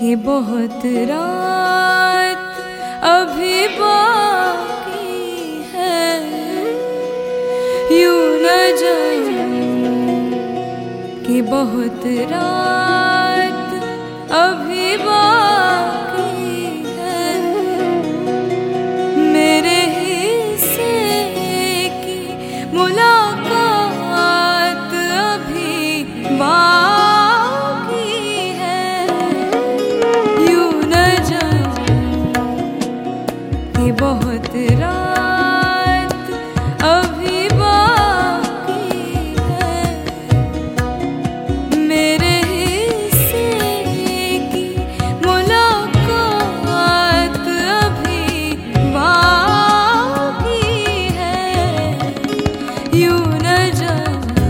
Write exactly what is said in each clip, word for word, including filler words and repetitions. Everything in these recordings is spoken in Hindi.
कि बहुत रात अभी बाकी है, यूं न जाऊं कि बहुत रात अभी बाकी है, मेरे हिस्से की मुलाकात अभी बाकी है, यूं न जाऊं कि बहुत रात अभी बाकी है, मेरे हिस्से की मुलाकात अभी बाकी है, यूं न जाऊं।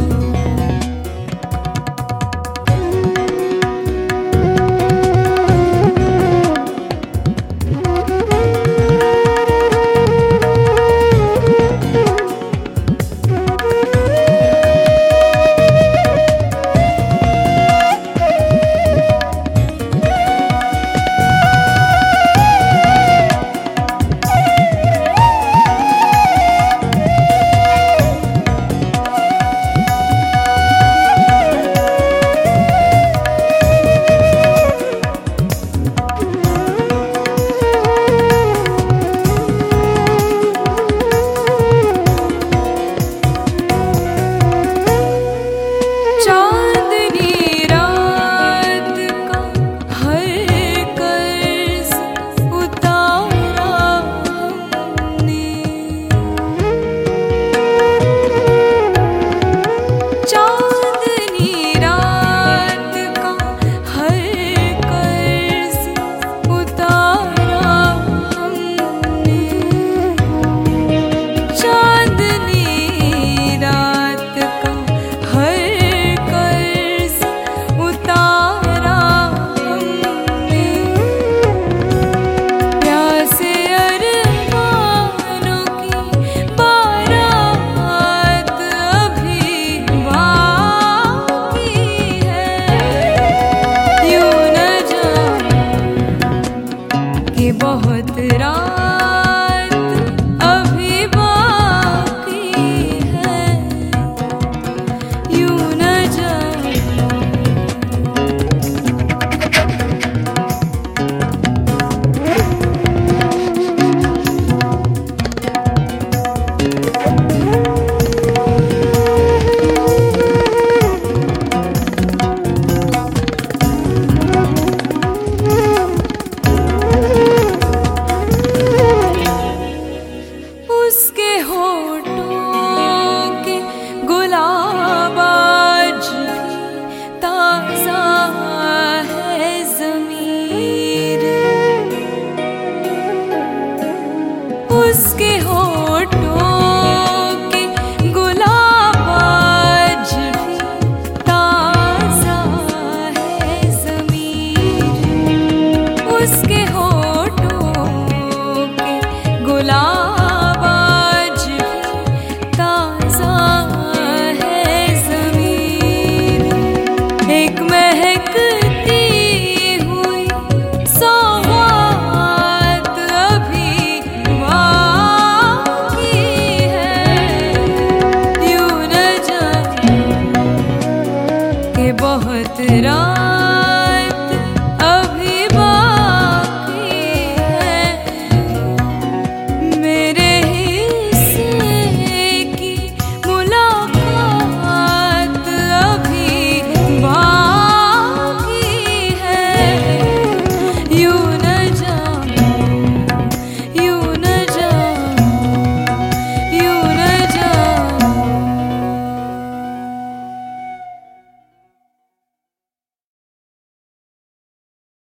बहुत रात अभी बाकी है, यूं न जाऊं। उसके होठों के गुलाब आज भी ताज़ा है ज़मीर, उसके